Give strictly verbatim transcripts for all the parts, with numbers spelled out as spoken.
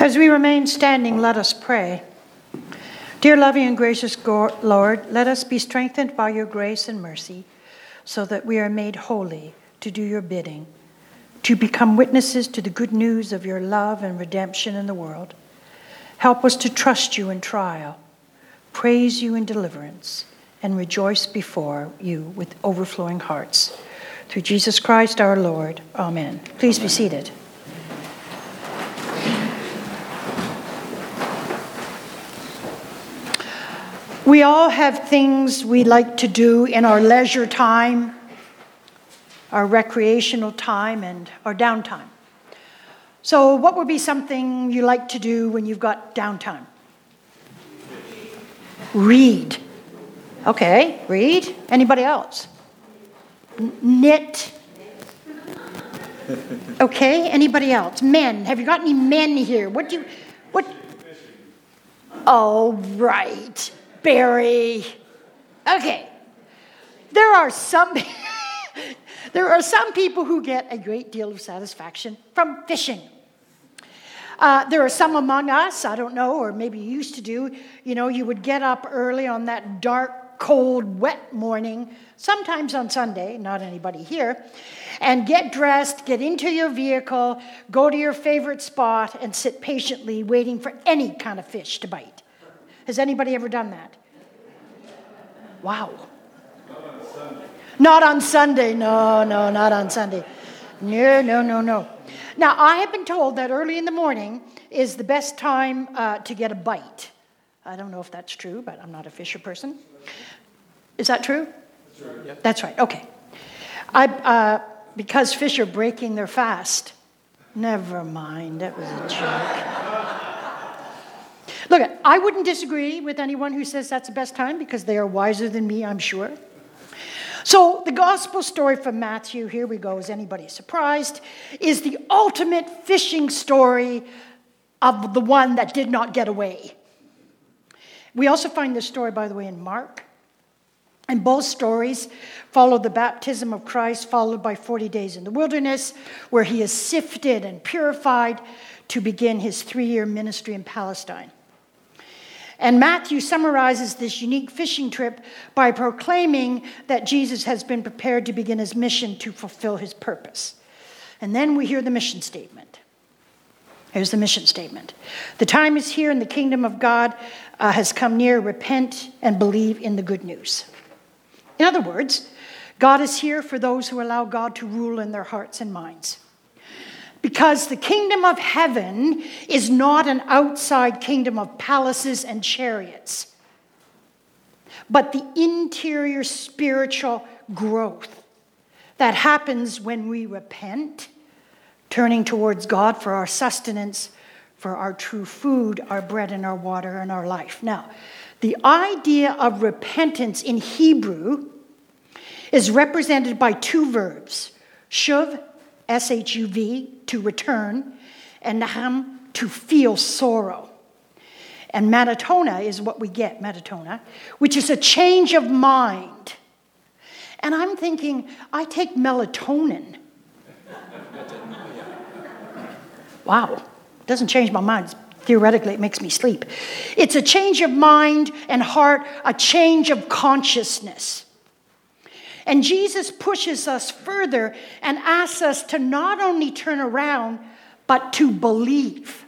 As we remain standing, let us pray. Dear loving and gracious Lord, let us be strengthened by your grace and mercy so that we are made holy to do your bidding, to become witnesses to the good news of your love and redemption in the world. Help us to trust you in trial, praise you in deliverance, and rejoice before you with overflowing hearts. Through Jesus Christ our Lord. Amen. Please be seated. We all have things we like to do in our leisure time, our recreational time, and our downtime. So what would be something you like to do when you've got downtime? Read. Okay, read. Anybody else? N- knit. Okay, anybody else? Men. Have you got any men here? What do you, what? Oh, right. Barry. Okay. There are some there are some people who get a great deal of satisfaction from fishing. Uh, there are some among us, I don't know, or maybe you used to do, you know, you would get up early on that dark, cold, wet morning, sometimes on Sunday, not anybody here, and get dressed, get into your vehicle, go to your favorite spot, and sit patiently waiting for any kind of fish to bite. Has anybody ever done that? Wow. Not on Sunday. Not on Sunday. No, no, not on Sunday. No, no, no, no. Now, I have been told that early in the morning is the best time uh, to get a bite. I don't know if that's true, but I'm not a fisher person. Is that true? That's right. Yep. That's right. Okay. I, uh, because fish are breaking their fast. Never mind. That was a joke. Look, I wouldn't disagree with anyone who says that's the best time because they are wiser than me, I'm sure. So the gospel story from Matthew, here we go, is anybody surprised, is the ultimate fishing story of the one that did not get away. We also find this story, by the way, in Mark. And both stories follow the baptism of Christ, followed by forty days in the wilderness, where he is sifted and purified to begin his three-year ministry in Palestine. And Matthew summarizes this unique fishing trip by proclaiming that Jesus has been prepared to begin his mission to fulfill his purpose. And then we hear the mission statement. Here's the mission statement. The time is here and the kingdom of God uh, has come near. Repent and believe in the good news. In other words, God is here for those who allow God to rule in their hearts and minds. Because the kingdom of heaven is not an outside kingdom of palaces and chariots, but the interior spiritual growth that happens when we repent, turning towards God for our sustenance, for our true food, our bread and our water and our life. Now, the idea of repentance in Hebrew is represented by two verbs, shuv, S H U V, to return, and naham, to feel sorrow. And metatona is what we get, metatona, which is a change of mind. And I'm thinking, I take melatonin. Wow, it doesn't change my mind. Theoretically, it makes me sleep. It's a change of mind and heart, a change of consciousness. And Jesus pushes us further and asks us to not only turn around, but to believe.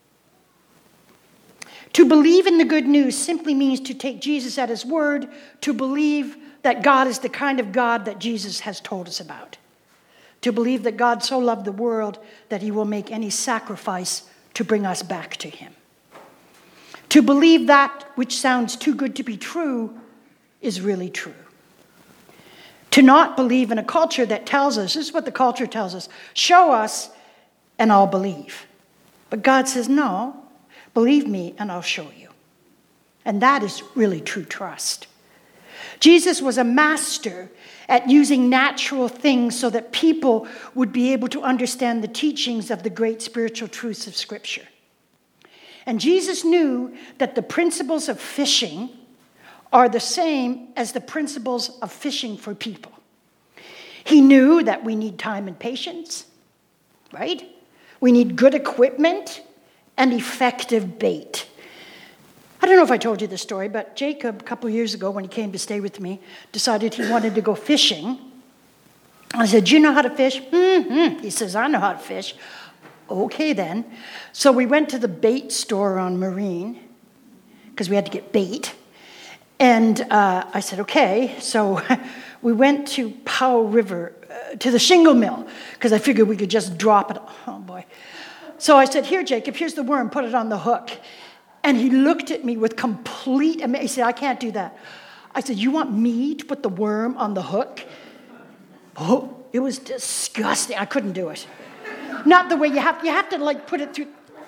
To believe in the good news simply means to take Jesus at his word, to believe that God is the kind of God that Jesus has told us about. To believe that God so loved the world that he will make any sacrifice to bring us back to him. To believe that which sounds too good to be true is really true. To not believe in a culture that tells us, this is what the culture tells us, show us and I'll believe. But God says, no, believe me and I'll show you. And that is really true trust. Jesus was a master at using natural things so that people would be able to understand the teachings of the great spiritual truths of Scripture. And Jesus knew that the principles of fishing are the same as the principles of fishing for people. He knew that we need time and patience, right? We need good equipment and effective bait. I don't know if I told you this story, but Jacob, a couple of years ago when he came to stay with me, decided he wanted to go fishing. I said, do you know how to fish? Mm-hmm. He says, I know how to fish. Okay, then. So we went to the bait store on Marine, because we had to get bait. And uh, I said, okay. So we went to Powell River, uh, to the shingle mill, because I figured we could just drop it. Oh, boy. So I said, here, Jacob, here's the worm. Put it on the hook. And he looked at me with complete amazement. He said, I can't do that. I said, you want me to put the worm on the hook? Oh, it was disgusting. I couldn't do it. Not the way you have, you have to like put it through.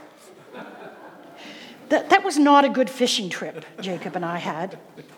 That, that was not a good fishing trip Jacob and I had.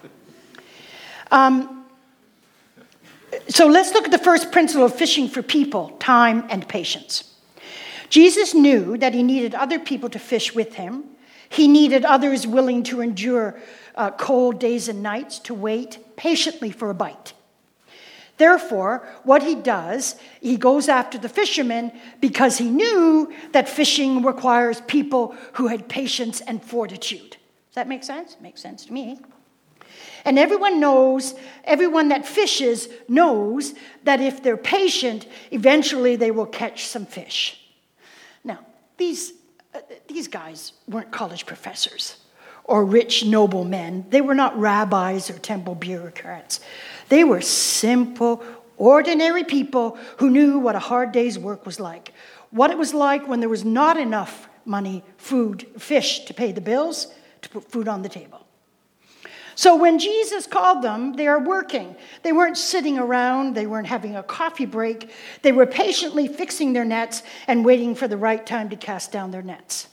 Um, so let's look at the first principle of fishing for people, time and patience. Jesus knew that he needed other people to fish with him. He needed others willing to endure uh, cold days and nights, to wait patiently for a bite. Therefore, what he does, he goes after the fishermen because he knew that fishing requires people who had patience and fortitude. Does that make sense? Makes sense to me. And everyone knows, everyone that fishes knows that if they're patient, eventually they will catch some fish. Now, these, uh, these guys weren't college professors or rich noblemen. They were not rabbis or temple bureaucrats. They were simple, ordinary people who knew what a hard day's work was like, what it was like when there was not enough money, food, fish to pay the bills, to put food on the table. So when Jesus called them, they are working. They weren't sitting around. They weren't having a coffee break. They were patiently fixing their nets and waiting for the right time to cast down their nets.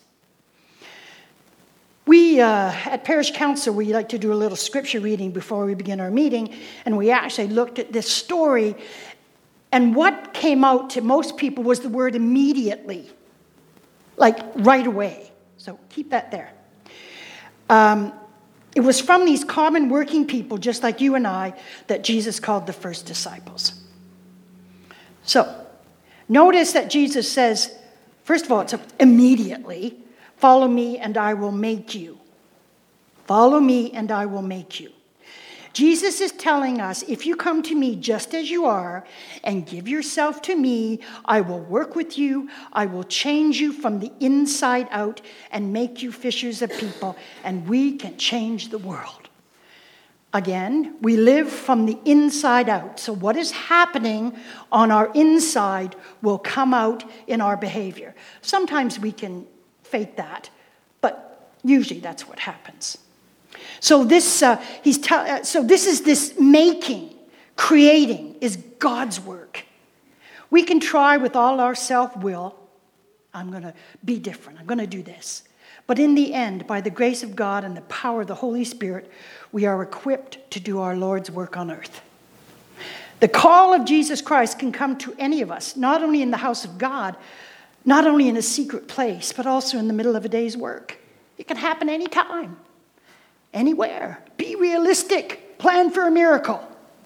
We, uh, at Parish Council, we like to do a little scripture reading before we begin our meeting, and we actually looked at this story, and what came out to most people was the word immediately, like right away. So keep that there. Um, it was from these common working people, just like you and I, that Jesus called the first disciples. So notice that Jesus says, first of all, it's immediately. Follow me and I will make you. Follow me and I will make you. Jesus is telling us, if you come to me just as you are and give yourself to me, I will work with you. I will change you from the inside out and make you fishers of people, and we can change the world. Again, we live from the inside out. So what is happening on our inside will come out in our behavior. Sometimes we can fake that, but usually that's what happens. So this, uh, he's te- uh, so this is this making, creating is God's work. We can try with all our self-will. I'm going to be different. I'm going to do this. But in the end, by the grace of God and the power of the Holy Spirit, we are equipped to do our Lord's work on earth. The call of Jesus Christ can come to any of us, not only in the house of God, not only in a secret place, but also in the middle of a day's work. It can happen anytime, anywhere. Be realistic. Plan for a miracle.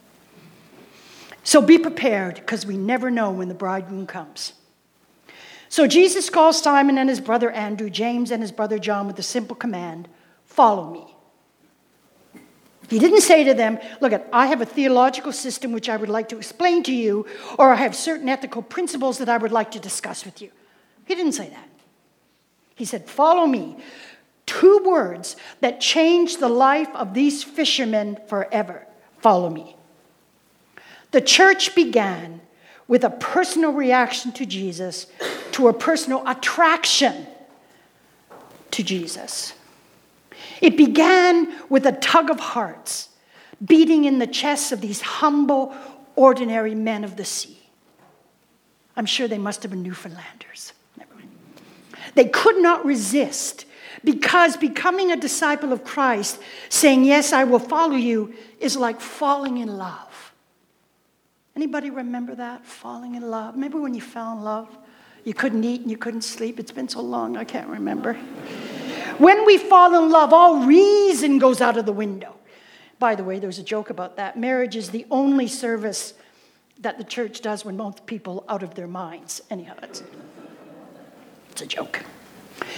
So be prepared, because we never know when the bridegroom comes. So Jesus calls Simon and his brother Andrew, James and his brother John with the simple command, follow me. He didn't say to them, look, I have a theological system which I would like to explain to you, or I have certain ethical principles that I would like to discuss with you. He didn't say that. He said, follow me. Two words that changed the life of these fishermen forever. Follow me. The church began with a personal reaction to Jesus, to a personal attraction to Jesus. It began with a tug of hearts, beating in the chests of these humble, ordinary men of the sea. I'm sure they must have been Newfoundlanders. They could not resist, because becoming a disciple of Christ, saying, yes, I will follow you, is like falling in love. Anybody remember that? Falling in love? Remember when you fell in love? You couldn't eat and you couldn't sleep. It's been so long, I can't remember. When we fall in love, all reason goes out of the window. By the way, there's a joke about that. Marriage is the only service that the church does when most people are out of their minds. Anyhow, that's it's a joke.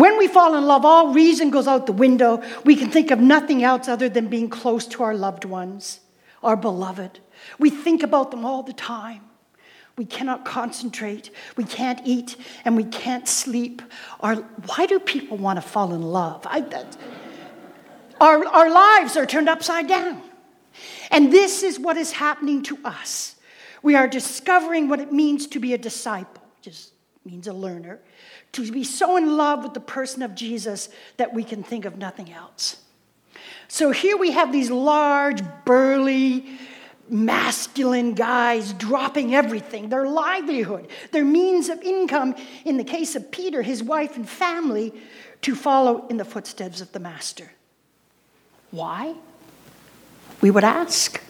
When we fall in love, all reason goes out the window. We can think of nothing else other than being close to our loved ones, our beloved. We think about them all the time. We cannot concentrate. We can't eat, and we can't sleep. Our, why do people want to fall in love? I, that, our, our lives are turned upside down. And this is what is happening to us. We are discovering what it means to be a disciple, which is, means a learner, to be so in love with the person of Jesus that we can think of nothing else. So here we have these large, burly, masculine guys dropping everything, their livelihood, their means of income, in the case of Peter, his wife and family, to follow in the footsteps of the Master. Why? We would ask.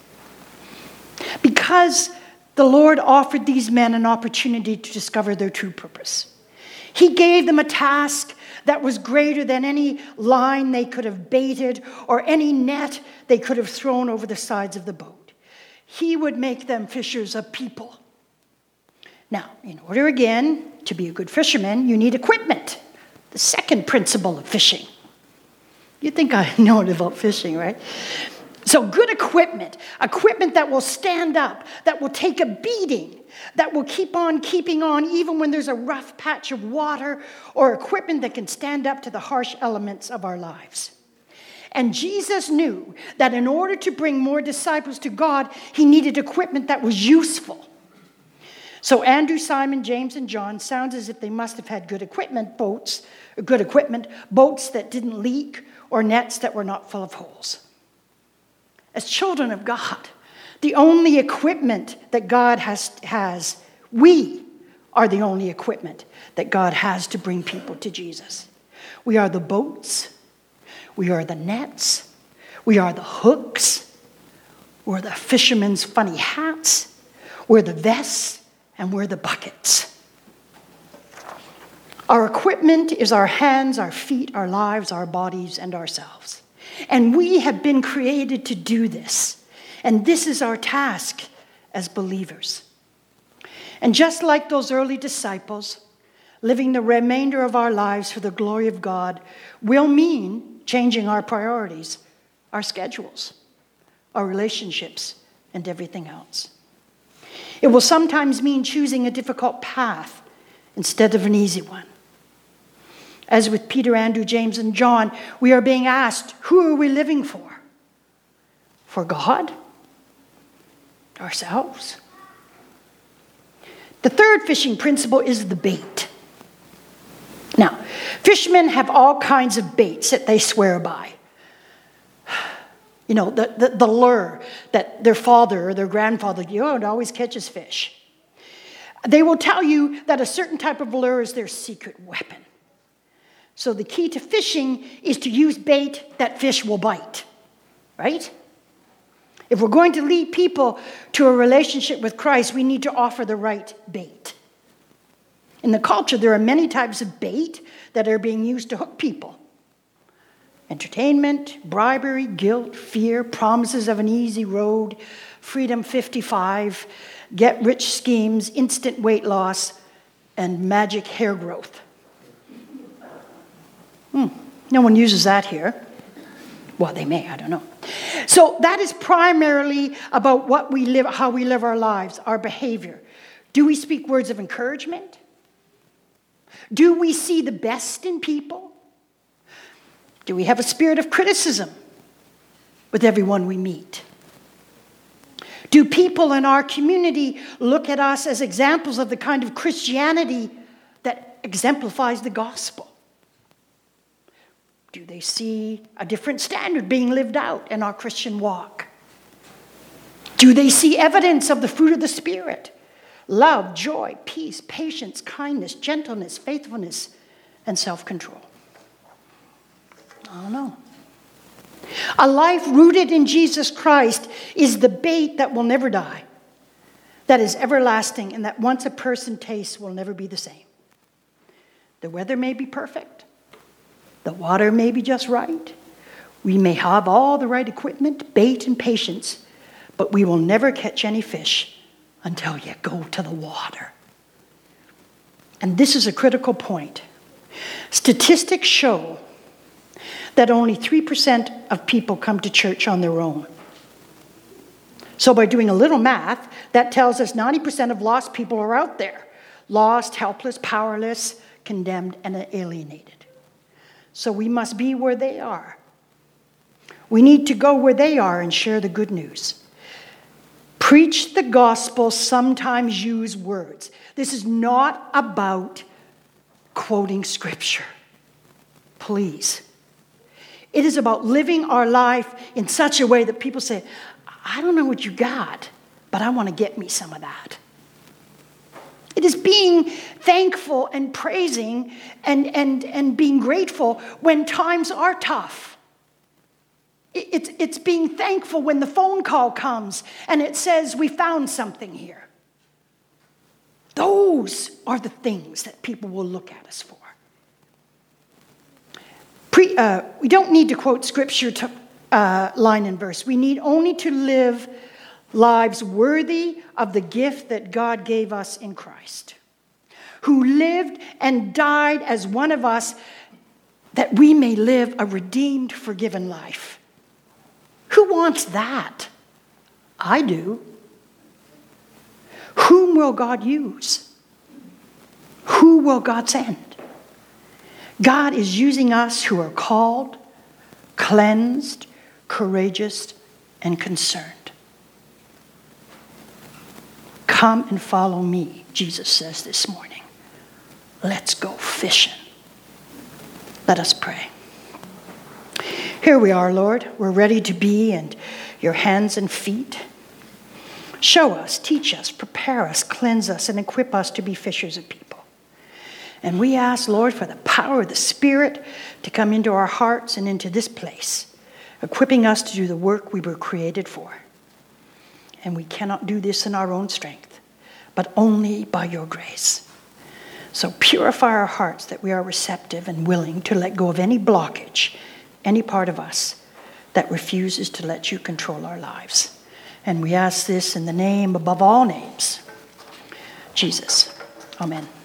Because the Lord offered these men an opportunity to discover their true purpose. He gave them a task that was greater than any line they could have baited or any net they could have thrown over the sides of the boat. He would make them fishers of people. Now, in order again to be a good fisherman, you need equipment. The second principle of fishing. You think I know about fishing, right? So good equipment, equipment that will stand up, that will take a beating, that will keep on keeping on even when there's a rough patch of water, or equipment that can stand up to the harsh elements of our lives. And Jesus knew that in order to bring more disciples to God, he needed equipment that was useful. So Andrew, Simon, James, and John sounds as if they must have had good equipment, boats, good equipment, boats that didn't leak, or nets that were not full of holes. As children of God, the only equipment that God has, has, we are the only equipment that God has to bring people to Jesus. We are the boats. We are the nets. We are the hooks. We're the fishermen's funny hats. We're the vests, and we're the buckets. Our equipment is our hands, our feet, our lives, our bodies, and ourselves. And we have been created to do this. And this is our task as believers. And just like those early disciples, living the remainder of our lives for the glory of God will mean changing our priorities, our schedules, our relationships, and everything else. It will sometimes mean choosing a difficult path instead of an easy one. As with Peter, Andrew, James, and John, we are being asked, who are we living for? For God? Ourselves? The third fishing principle is the bait. Now, fishermen have all kinds of baits that they swear by. You know, the, the, the lure that their father or their grandfather, you know, always catches fish. They will tell you that a certain type of lure is their secret weapon. So the key to fishing is to use bait that fish will bite, right? If we're going to lead people to a relationship with Christ, we need to offer the right bait. In the culture, there are many types of bait that are being used to hook people. Entertainment, bribery, guilt, fear, promises of an easy road, Freedom fifty-five, get-rich schemes, instant weight loss, and magic hair growth. Hmm. No one uses that here. Well, they may, I don't know. So that is primarily about what we live, how we live our lives, our behavior. Do we speak words of encouragement? Do we see the best in people? Do we have a spirit of criticism with everyone we meet? Do people in our community look at us as examples of the kind of Christianity that exemplifies the gospel? Do they see a different standard being lived out in our Christian walk? Do they see evidence of the fruit of the Spirit? Love, joy, peace, patience, kindness, gentleness, faithfulness, and self-control. I don't know. A life rooted in Jesus Christ is the bait that will never die, that is everlasting, and that once a person tastes will never be the same. The weather may be perfect. The water may be just right. We may have all the right equipment, bait, and patience, but we will never catch any fish until you go to the water. And this is a critical point. Statistics show that only three percent of people come to church on their own. So by doing a little math, that tells us ninety percent of lost people are out there. Lost, helpless, powerless, condemned, and alienated. So we must be where they are. We need to go where they are and share the good news. Preach the gospel, sometimes use words. This is not about quoting scripture. Please. It is about living our life in such a way that people say, I don't know what you got, but I want to get me some of that. It is being thankful and praising and, and, and being grateful when times are tough. It, it's, it's being thankful when the phone call comes and it says, we found something here. Those are the things that people will look at us for. Pre, uh, we don't need to quote scripture to uh, line and verse. We need only to live lives worthy of the gift that God gave us in Christ, who lived and died as one of us that we may live a redeemed, forgiven life. Who wants that? I do. Whom will God use? Who will God send? God is using us who are called, cleansed, courageous, and concerned. Come and follow me, Jesus says this morning. Let's go fishing. Let us pray. Here we are, Lord. We're ready to be in your hands and feet. Show us, teach us, prepare us, cleanse us, and equip us to be fishers of people. And we ask, Lord, for the power of the Spirit to come into our hearts and into this place, equipping us to do the work we were created for. And we cannot do this in our own strength, but only by your grace. So purify our hearts that we are receptive and willing to let go of any blockage, any part of us that refuses to let you control our lives. And we ask this in the name above all names, Jesus. Amen.